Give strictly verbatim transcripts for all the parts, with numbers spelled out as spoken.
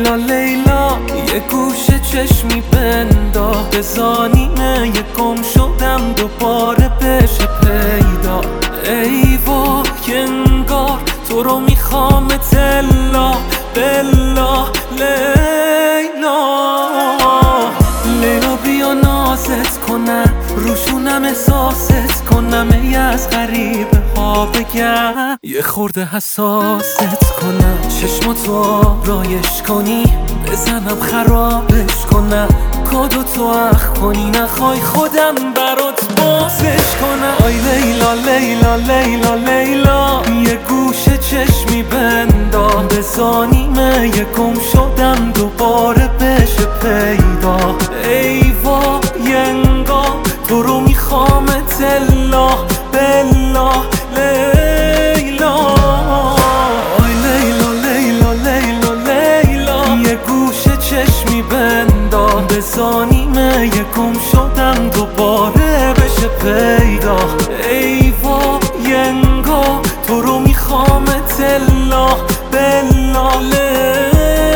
لیلا لیلا یه گوشه چشمی بندا بزانینه یه گم شدم دوباره بشه پیدا. ای وای انگار تو رو میخوام تلا بلا لیلا. لیلا بیا نازت کنم روشونم احساست کنم ای از غریبه ها بگم یه خورده حساست کنم چشماتو آرایش کنی بزنم خرابش کنم کادو تو اخ کنی نخوای خودم برات بازش کنم. آی لیلا لیلا لیلا لیلا یه گوشه چشمی بندا بزانیمه یه گم شدم دوباره بشه پیدا. ای وای انگار تو رو میخوام تلا بلا لیلا. آی لیلا لیلا لیلا لیلا یه گوشه چشمی بندا بزانیمه یه گم شدم دوباره بشه پیدا. ای وای انگار تو رو میخوام تلا بلا لیلا.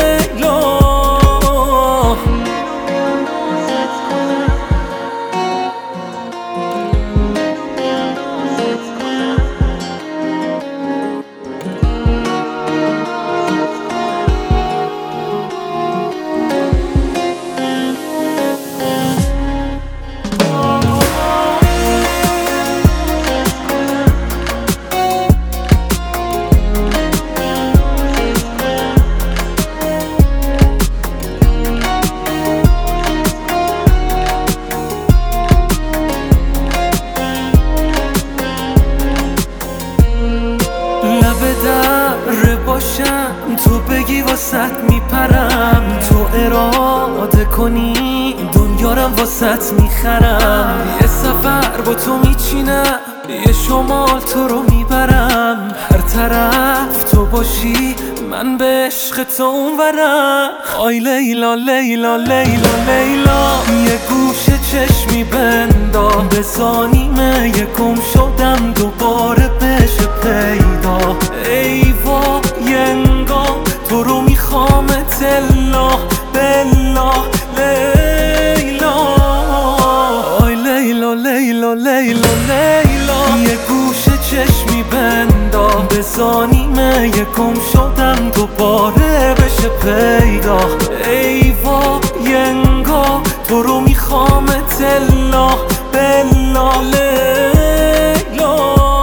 باشم تو بگی واسط میپرم تو اراده کنی دنیارم واسط میخرم. یه سفر با تو میچینم یه شمال تو رو میبرم هر طرف تو باشی من به عشق تو اونورم. آی لیلا لیلا لیلا لیلا یه گوشه چشمی بندا بزانیمه یه گم شدم دوباره بشه پیدا. ای وای انگار تو رو میخوام تلا بلا لیلا. آی لیلا لیلا لیلا لیلا یه گوشه چشمی بندا بزانیمه یه گم شدم دوباره بشه پیدا. ای وای انگار تو رو میخوام تلا بلا لیلا.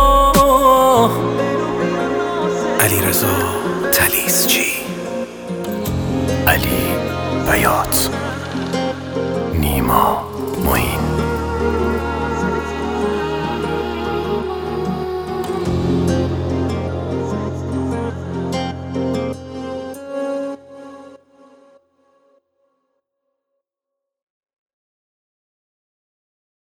علیرضا طلیسچی، علی بیات، نیما.